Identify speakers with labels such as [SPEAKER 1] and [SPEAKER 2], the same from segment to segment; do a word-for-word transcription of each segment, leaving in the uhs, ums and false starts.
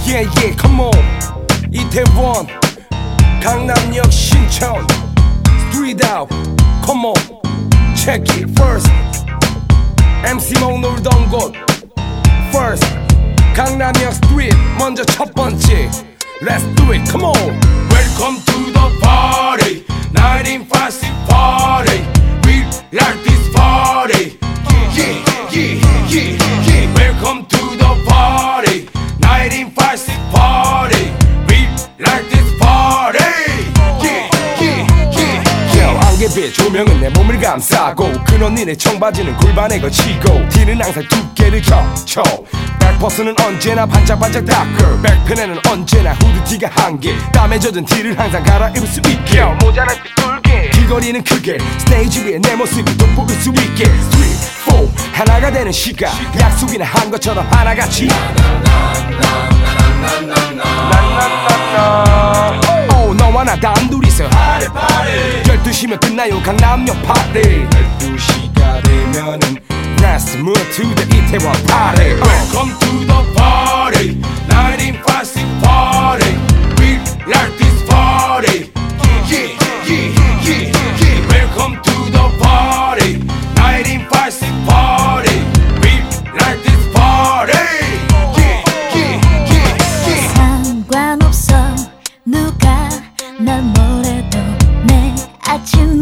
[SPEAKER 1] Yeah yeah come on 이태원 강남역 신촌 Street out come on check it first 엠씨몽 놀던 곳 First 강남역 Street 먼저 첫 번째 Let's do it come on Welcome to the party nineteen fifty party We like this party Yeah yeah yeah yeah Welcome to the party nineteen fifty party We like this party Yeah yeah yeah yeah 안개빛 조명은 내 몸을 감싸고 큰 언니네 청바지는 골반에 걸치고 티는 항상 두께를 겹쳐 백퍼스는 언제나 반짝반짝 닦을 백팬에는 언제나 후드티가 한개 땀에 젖은 티를 항상 갈아입을 수 있게 모자랄 때 뚫게 귀걸이는 크게 스테이지 위에 내 모습이 돋보일 수 있게 삼, 사 하나가 되는 시간 약속이나 한 것처럼 하나같이 오 너와 나 단둘이서 파리 파리 열두 시면 끝나요 강남역 파리 열두 시가 되면은 Let's move to the 이태원 party Welcome to the party nineteen fifty party We like this party Yeah, yeah, yeah, yeah Welcome to the party nineteen fifty party We like this party Yeah, yeah, yeah, yeah
[SPEAKER 2] 상관없어 누가 날 뭐래도 내 아침은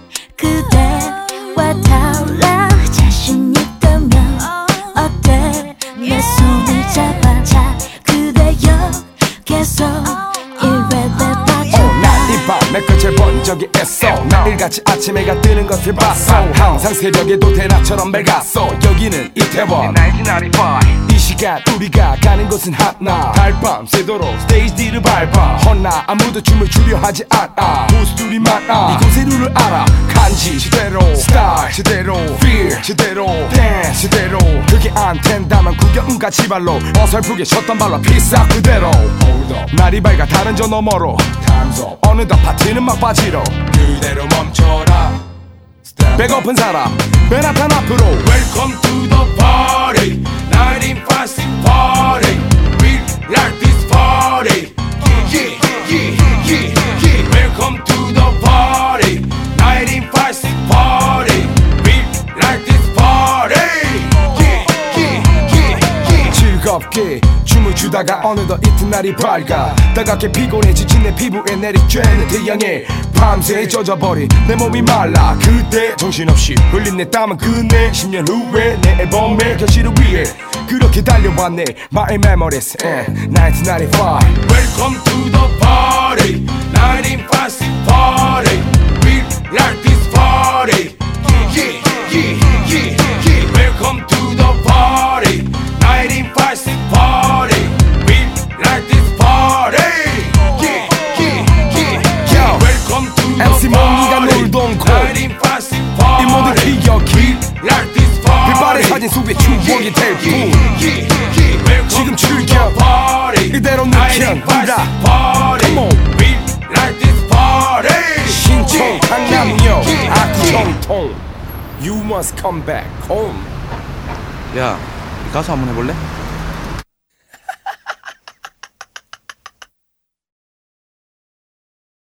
[SPEAKER 2] 그대와 달라 자신 있다면 어때 내 손을 잡아자 그대 옆에서 일회대 봐줘
[SPEAKER 1] 난 이 밤에 끝을 본 적이 있어 매일같이 아침 해가 뜨는 것을 봤어 항상 새벽에도 대낮처럼 맑았어 여기는 이태원 이 시간 우리가 가는 곳은 하나 달밤 새도록 스테이지 D를 밟아 허나 아무도 춤을 추려 하지 않아 고수들이 많아 이곳의 룰을 알아 간지 제대로 스타일 제대로 Feel 제대로 Dance 제대로 그게 안 된다면 구경은 같이 발로 어설프게 쳤던 발로 피싹 그대로 Hold up 날이 밝아 다른 저 너머로 Time's up 어느덧 파티는 막바지로 그대로 멈춰라 배고픈 사람 맨하탄 앞으로 Welcome to the party nineteen fifty party We like this party Yeah, yeah, yeah, yeah Welcome to the party nineteen fifty party We like this party Yeah, yeah, yeah, yeah 즐겁게 춤을 추다가 어느덧 이튿날이 밝아 따갑게 피곤해 지친 내 피부에 내리쬐는 태양에 밤새 젖어버린 내 몸이 말라 그때 정신없이 흘린 내 땀은 끝내 십 년 후에 내 앨범의 결실을 위해 그렇게 달려왔네 My memories in nineteen ninety-five Welcome to the party nineteen fifty party We like this party Yeah, yeah, yeah, yeah Welcome to the party nineteen fifty party We like this party Yeah, yeah, yeah, yeah Welcome to 엠씨몽이가 놀던 곳 이 모든 기억이 빛바랜 사진 속에 추억이 될 뿐 지금 즐겨 이대로 느껴보라 Come on 신촌 강남역 압구정통 You must come back home
[SPEAKER 3] 야, 가수 한번 해볼래?